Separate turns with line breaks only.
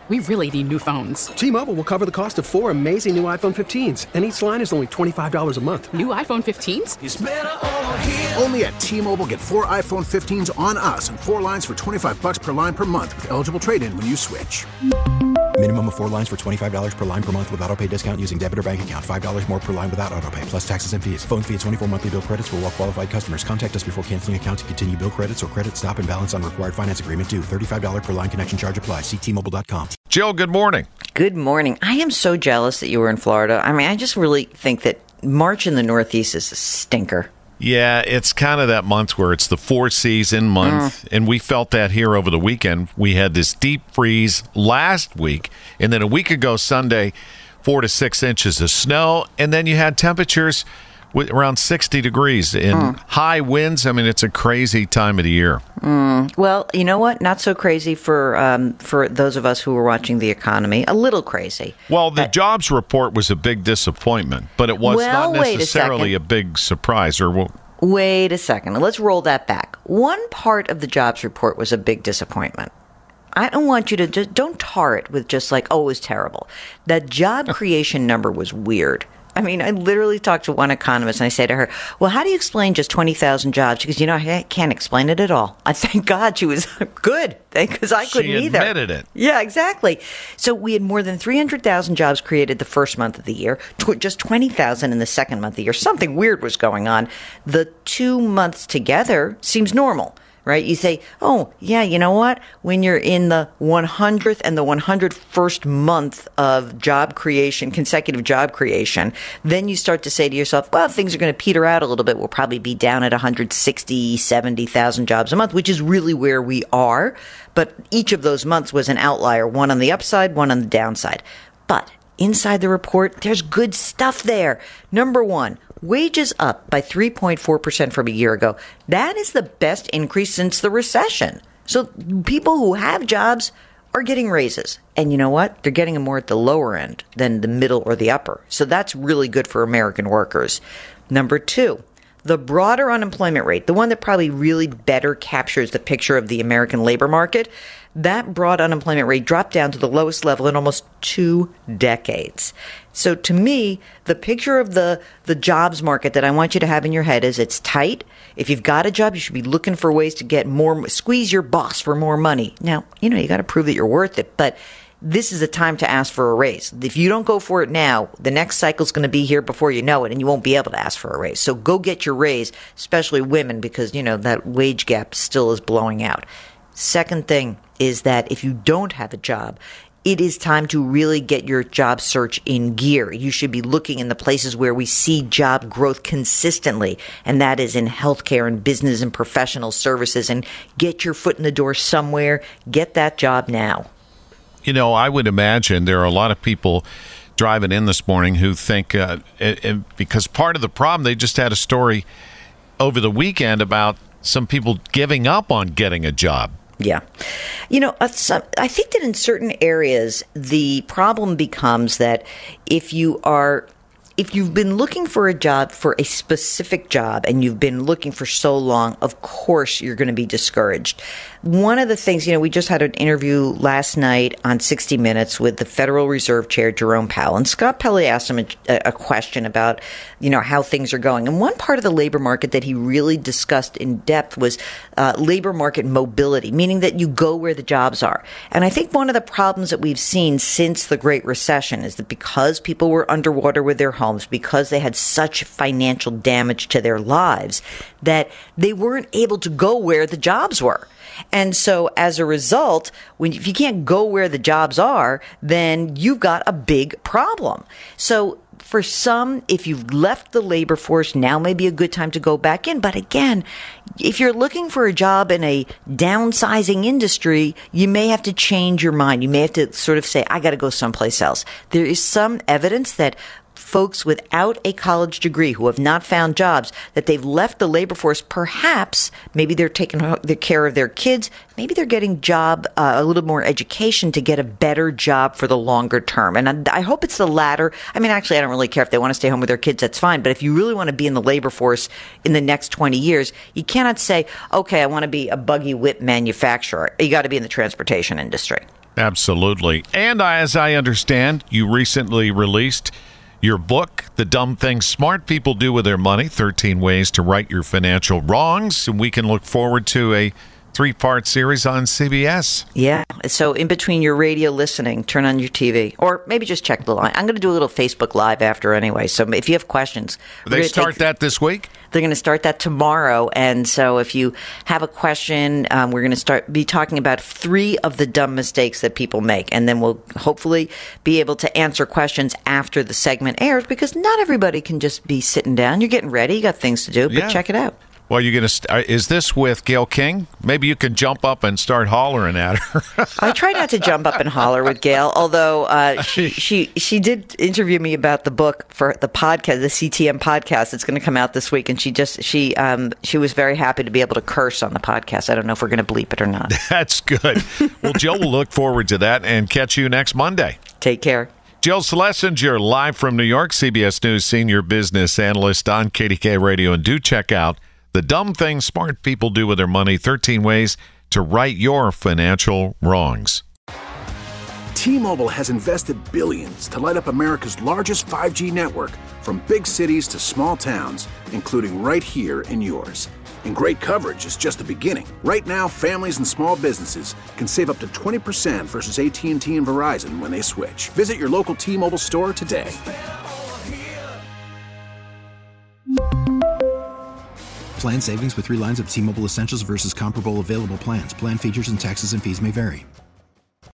We really need new phones.
T-Mobile will cover the cost of 4 amazing new iPhone 15s, and each line is only $25 a month.
New iPhone 15s?
It's better over here.
Only at T-Mobile, get 4 iPhone 15s on us and 4 lines for $25 per line per month with eligible trade-in when you switch.
Minimum of 4 lines for $25 per line per month with autopay discount using debit or bank account. $5 more per line without autopay, plus taxes and fees. Phone fee at 24 monthly bill credits for well-qualified customers. Contact us before canceling account to continue bill credits or credit stop and balance on required finance agreement due. $35 per line connection charge applies. See T-Mobile.com.
Jill, good morning.
Good morning. I am so jealous that you were in Florida. I mean, I just really think that March in the Northeast is a stinker.
Yeah, it's kind of that month where it's the four-season month, and we felt that here over the weekend. We had this deep freeze last week, and then a week ago Sunday, 4 to 6 inches of snow, and then you had temperatures with around 60 degrees and high winds. I mean, it's a crazy time of the year.
Well, you know what? Not so crazy for those of us who were watching the economy. A little crazy.
Well, the jobs report was a big disappointment, but it was not necessarily a big surprise.
Wait a second. Let's roll that back. One part of the jobs report was a big disappointment. I don't want you to just don't tar it with just like, oh, it was terrible. That job creation number was weird. I mean, I literally talked to one economist and I say to her, well, how do you explain just 20,000 jobs? Because, I can't explain it at all. I thank God she was good because I couldn't either.
She admitted it.
Yeah, exactly. So we had more than 300,000 jobs created the first month of the year, just 20,000 in the second month of the year. Something weird was going on. The 2 months together seems normal. Right? You say, oh, yeah, you know what? When you're in the 100th and the 101st month of job creation, consecutive job creation, then you start to say to yourself, well, things are going to peter out a little bit. We'll probably be down at 160, 70,000 jobs a month, which is really where we are. But each of those months was an outlier, one on the upside, one on the downside. But inside the report, there's good stuff there. Number one, wages up by 3.4% from a year ago. That is the best increase since the recession. So people who have jobs are getting raises. And you know what? They're getting them more at the lower end than the middle or the upper. So that's really good for American workers. Number two, the broader unemployment rate, the one that probably really better captures the picture of the American labor market, that broad unemployment rate dropped down to the lowest level in almost 2 decades. So to me, the picture of the jobs market that I want you to have in your head is it's tight. If you've got a job, you should be looking for ways to get more, squeeze your boss for more money. Now, you got to prove that you're worth it, but this is a time to ask for a raise. If you don't go for it now, the next cycle is going to be here before you know it, and you won't be able to ask for a raise. So go get your raise, especially women, because, that wage gap still is blowing out. Second thing is that if you don't have a job, it is time to really get your job search in gear. You should be looking in the places where we see job growth consistently, and that is in healthcare and business and professional services, and get your foot in the door somewhere. Get that job now.
I would imagine there are a lot of people driving in this morning who think, because part of the problem, they just had a story over the weekend about some people giving up on getting a job.
Yeah. I think that in certain areas, the problem becomes that if you've been looking for a job, for a specific job, and you've been looking for so long, of course you're going to be discouraged. One of the things, we just had an interview last night on 60 Minutes with the Federal Reserve Chair, Jerome Powell. And Scott Pelley asked him a question about, how things are going. And one part of the labor market that he really discussed in depth was labor market mobility, meaning that you go where the jobs are. And I think one of the problems that we've seen since the Great Recession is that because people were underwater with their homes, because they had such financial damage to their lives, that they weren't able to go where the jobs were. And so as a result, if you can't go where the jobs are, then you've got a big problem. So for some, if you've left the labor force, now may be a good time to go back in. But again, if you're looking for a job in a downsizing industry, you may have to change your mind. You may have to sort of say, I got to go someplace else. There is some evidence that folks without a college degree who have not found jobs, that they've left the labor force, perhaps maybe they're taking care of their kids, maybe they're getting a little more education to get a better job for the longer term. And I hope it's the latter. I mean, actually, I don't really care if they want to stay home with their kids, that's fine. But if you really want to be in the labor force in the next 20 years, you cannot say, okay, I want to be a buggy whip manufacturer. You got to be in the transportation industry.
Absolutely. And as I understand, you recently released your book, The Dumb Things Smart People Do With Their Money, 13 Ways to Right Your Financial Wrongs. And we can look forward to a 3-part series on CBS.
Yeah. So in between your radio listening, turn on your TV, or maybe just check the line. I'm going to do a little Facebook Live after anyway. So if you have questions,
They start that this week?
They're going to start that tomorrow. And so if you have a question, we're going to be talking about 3 of the dumb mistakes that people make. And then we'll hopefully be able to answer questions after the segment airs, because not everybody can just be sitting down. You're getting ready. You got things to do, but check it out.
Well, you're going to. Is this with Gayle King? Maybe you can jump up and start hollering at her.
I try not to jump up and holler with Gayle, although she did interview me about the book for the podcast, the CTM podcast. It's going to come out this week, and she was very happy to be able to curse on the podcast. I don't know if we're going to bleep it or not.
That's good. Well, Jill, we'll look forward to that and catch you next Monday.
Take care.
Jill Schlesinger, live from New York, CBS News senior business analyst on KDK Radio, and do check out The Dumb Things Smart People Do With Their Money, 13 Ways to Right Your Financial Wrongs.
T-Mobile has invested billions to light up America's largest 5G network, from big cities to small towns, including right here in yours. And great coverage is just the beginning. Right now, families and small businesses can save up to 20% versus AT&T and Verizon when they switch. Visit your local T-Mobile store today.
Plan savings with 3 lines of T-Mobile Essentials versus comparable available plans. Plan features and taxes and fees may vary.